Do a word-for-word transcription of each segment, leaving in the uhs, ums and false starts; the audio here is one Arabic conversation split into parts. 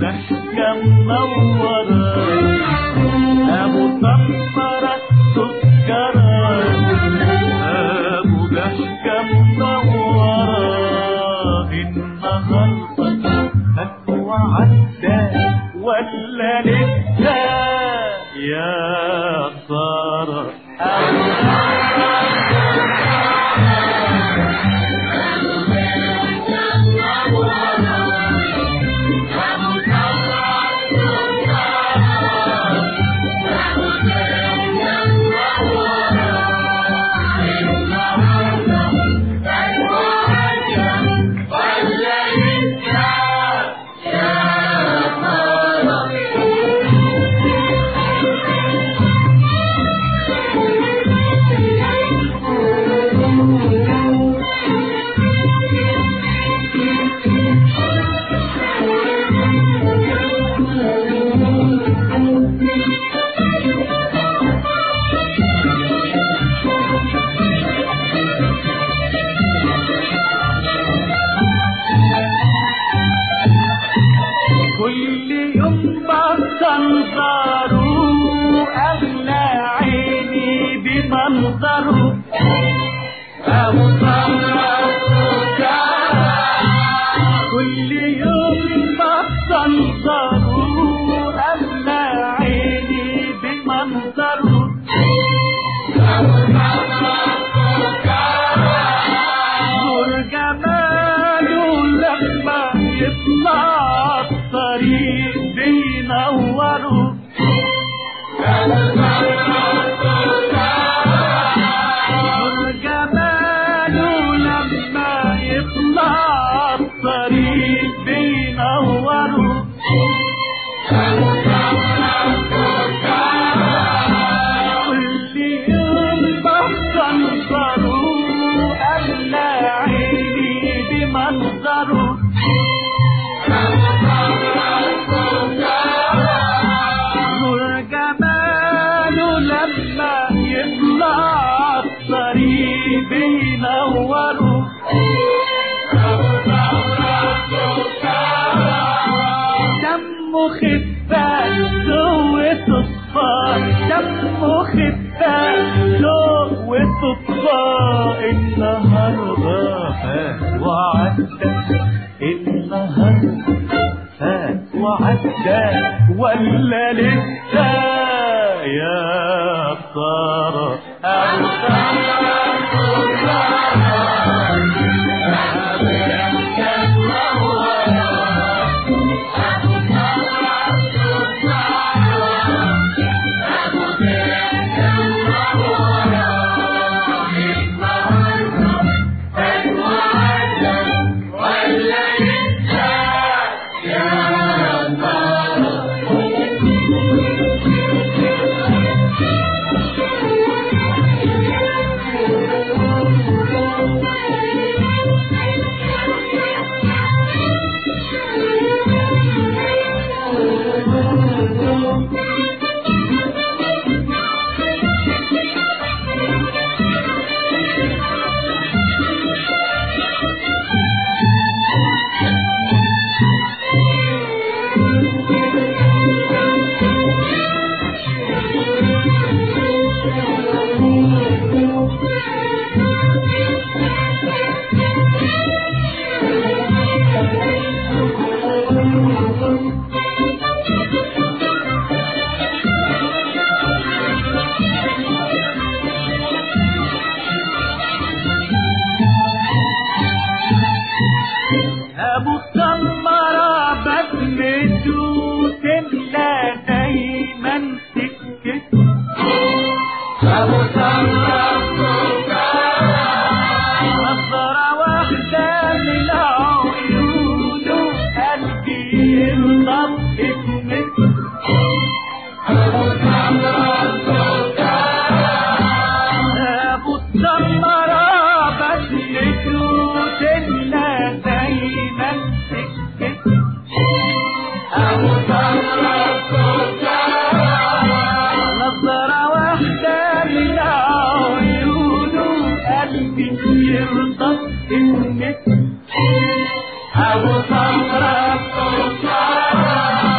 ضحكة منورة، أبو سمرة سكرة، أبو ضحكة منورة. النهاردة فات وعدى ولا لسه يا ترى؟ كل يوم بستنظره أغلى عيني بمنظره، أبو سمرة كل يوم بستنظره أغلى عيني بمنظره، أبو سمرة نور جماله لما يطلع الطريق بينوره، نور جماله لما يطلع الطريق بينوره، كل يوم بستنظره أغلى عيني بمنظره، نور جماله لما يطلع الطريق بينوره، دمه خفاف جوه الصفار، دمه خفاف جوه الصفار. النهارده فات وعدى، النهارده فات وعدى ولا لسه يا ترى؟ أبو سمرة أبو سمرة بسمته تملى دايما سكته، أبو سمرة نظرة واحدة من عيونه قلبي يرضى باسمته، أبو سمرة أبو سمرة بسمته تملى دايما سكته، أبو سمرة نظرة واحدة من عيونه قلبي يرضى باسمته، أبو سمرة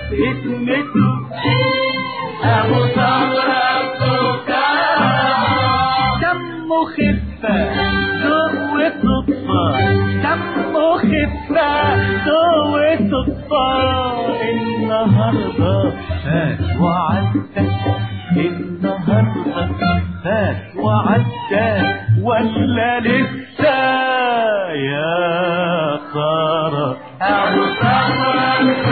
اسمته ابو سمرة السكر، دمه خفة ذوق وصدفة، دمه خفة ذوق وصدفة، النهارده فات وعدى، النهارده فات وعدى ولا لسه يا ترى ابو سمرة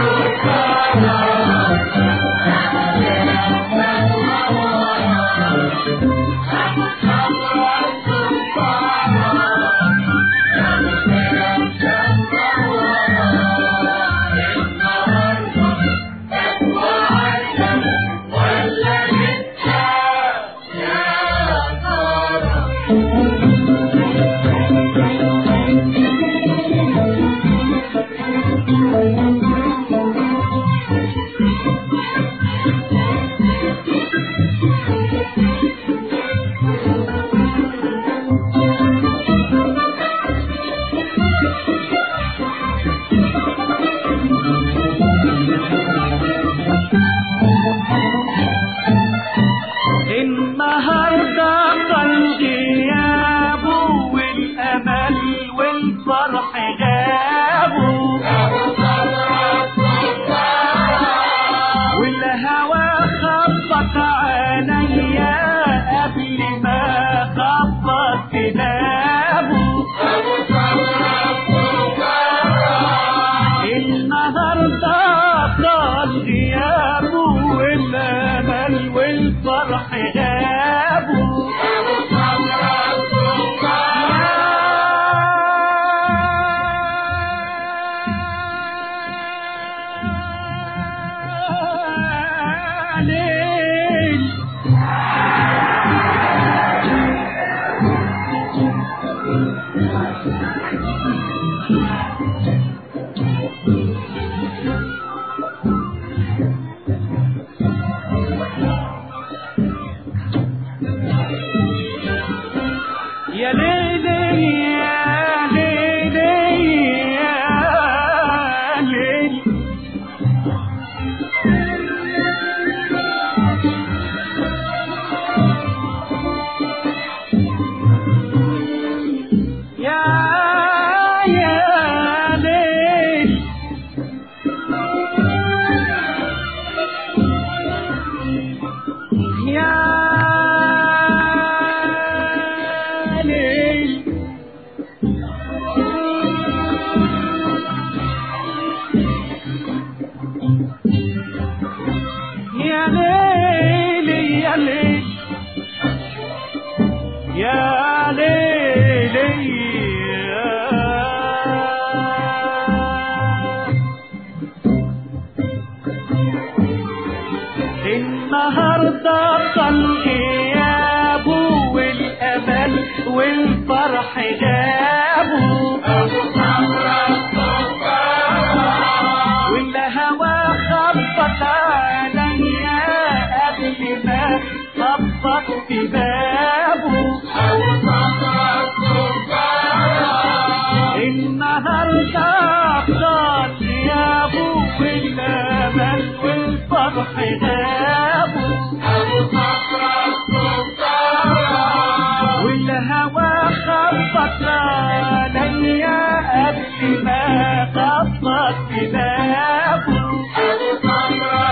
والفرح جابوا ابو سمرة السكر، والهوى خبط عليا قبل ما خبط في بابه ابو سمرة السكر، النهارده افضل يا ابو والامل والفرح جابوا ابو سمرة والهوى خبط عليا قبل ما خبط في بابه ابو سمرة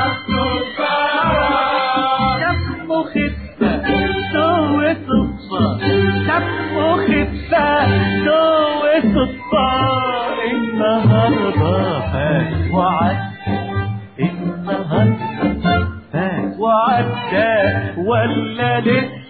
السكر، دمه خفة ذوق صدفة، دمه خفة ذوق صدفة، النهارده فات وعدى، النهارده فات وعدى ولا لسه